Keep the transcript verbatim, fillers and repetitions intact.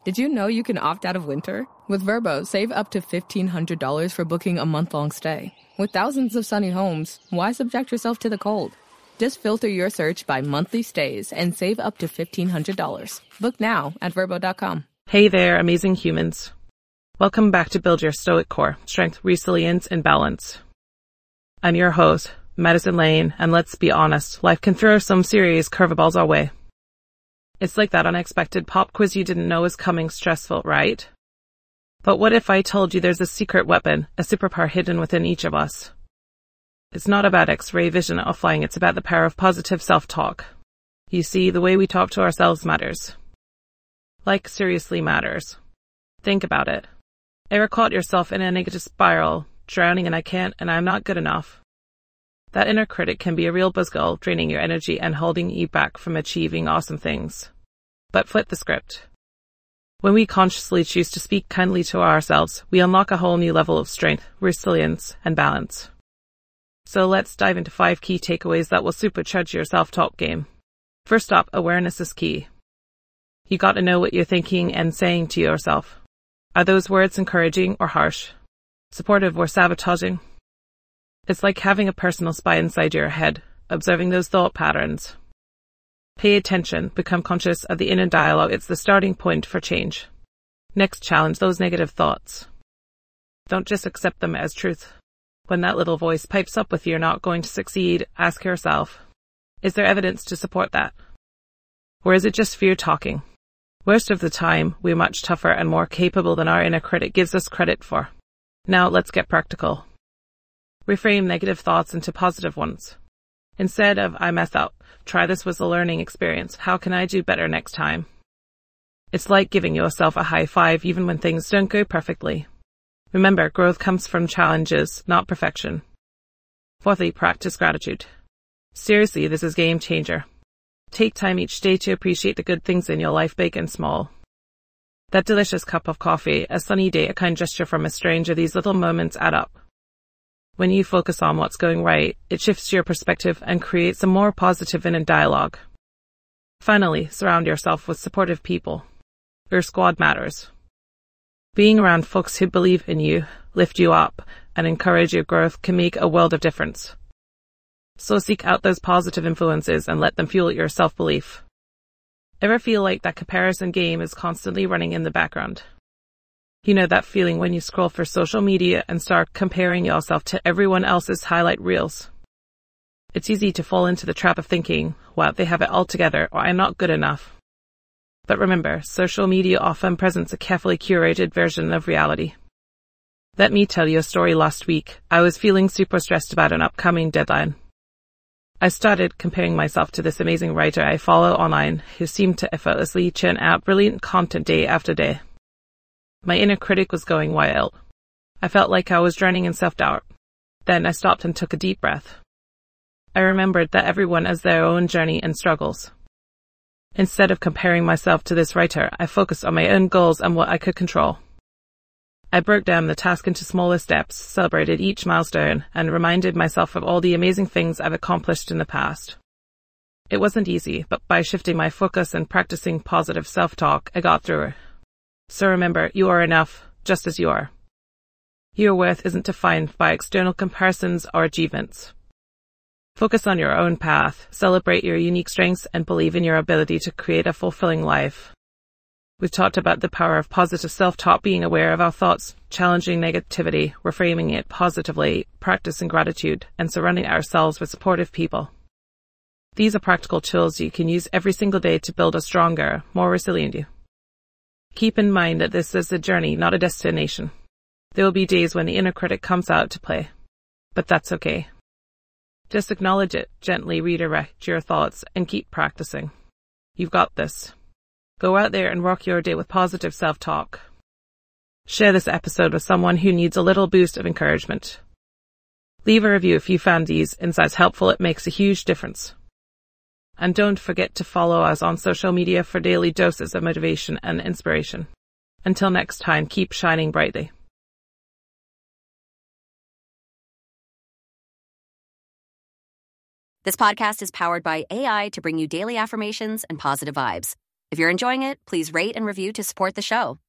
Did you know you can opt out of winter? With Vrbo, save up to fifteen hundred dollars for booking a month-long stay. With thousands of sunny homes, why subject yourself to the cold? Just filter your search by monthly stays and save up to fifteen hundred dollars. Book now at Vrbo dot com. Hey there, amazing humans. Welcome back to Build Your Stoic Core, Strength, Resilience, and Balance. I'm your host, Madison Lane, and let's be honest, life can throw some serious curveballs our way. It's like that unexpected pop quiz you didn't know was coming, stressful, right? But what if I told you there's a secret weapon, a superpower hidden within each of us? It's not about X-ray vision or flying, it's about the power of positive self-talk. You see, the way we talk to ourselves matters. Like, seriously matters. Think about it. Ever caught yourself in a negative spiral, drowning in I can't and I'm not good enough? That inner critic can be a real buzzkill, draining your energy and holding you back from achieving awesome things. But flip the script. When we consciously choose to speak kindly to ourselves, we unlock a whole new level of strength, resilience, and balance. So let's dive into five key takeaways that will supercharge your self-talk game. First up, awareness is key. You got to know what you're thinking and saying to yourself. Are those words encouraging or harsh? Supportive or sabotaging? It's like having a personal spy inside your head, observing those thought patterns. Pay attention, become conscious of the inner dialogue. It's the starting point for change. Next, challenge those negative thoughts. Don't just accept them as truth. When that little voice pipes up with you're not going to succeed, ask yourself, is there evidence to support that? Or is it just fear talking? Most of the time, we're much tougher and more capable than our inner critic gives us credit for. Now let's get practical. Reframe negative thoughts into positive ones. Instead of, I messed up, try this was a learning experience. How can I do better next time? It's like giving yourself a high five even when things don't go perfectly. Remember, growth comes from challenges, not perfection. Fourthly, practice gratitude. Seriously, this is game changer. Take time each day to appreciate the good things in your life, big and small. That delicious cup of coffee, a sunny day, a kind gesture from a stranger, these little moments add up. When you focus on what's going right, it shifts your perspective and creates a more positive inner dialogue. Finally, surround yourself with supportive people. Your squad matters. Being around folks who believe in you, lift you up, and encourage your growth can make a world of difference. So seek out those positive influences and let them fuel your self-belief. Ever feel like that comparison game is constantly running in the background? You know that feeling when you scroll for social media and start comparing yourself to everyone else's highlight reels? It's easy to fall into the trap of thinking, wow, they have it all together, or I'm not good enough. But remember, social media often presents a carefully curated version of reality. Let me tell you a story. Last week, I was feeling super stressed about an upcoming deadline. I started comparing myself to this amazing writer I follow online who seemed to effortlessly churn out brilliant content day after day. My inner critic was going wild. I felt like I was drowning in self-doubt. Then I stopped and took a deep breath. I remembered that everyone has their own journey and struggles. Instead of comparing myself to this writer, I focused on my own goals and what I could control. I broke down the task into smaller steps, celebrated each milestone, and reminded myself of all the amazing things I've accomplished in the past. It wasn't easy, but by shifting my focus and practicing positive self-talk, I got through it. So remember, you are enough, just as you are. Your worth isn't defined by external comparisons or achievements. Focus on your own path, celebrate your unique strengths, and believe in your ability to create a fulfilling life. We've talked about the power of positive self-talk, being aware of our thoughts, challenging negativity, reframing it positively, practicing gratitude, and surrounding ourselves with supportive people. These are practical tools you can use every single day to build a stronger, more resilient you. Keep in mind that this is a journey, not a destination. There will be days when the inner critic comes out to play. But that's okay. Just acknowledge it, gently redirect your thoughts, and keep practicing. You've got this. Go out there and rock your day with positive self-talk. Share this episode with someone who needs a little boost of encouragement. Leave a review if you found these insights helpful. It makes a huge difference. And don't forget to follow us on social media for daily doses of motivation and inspiration. Until next time, keep shining brightly. This podcast is powered by A I to bring you daily affirmations and positive vibes. If you're enjoying it, please rate and review to support the show.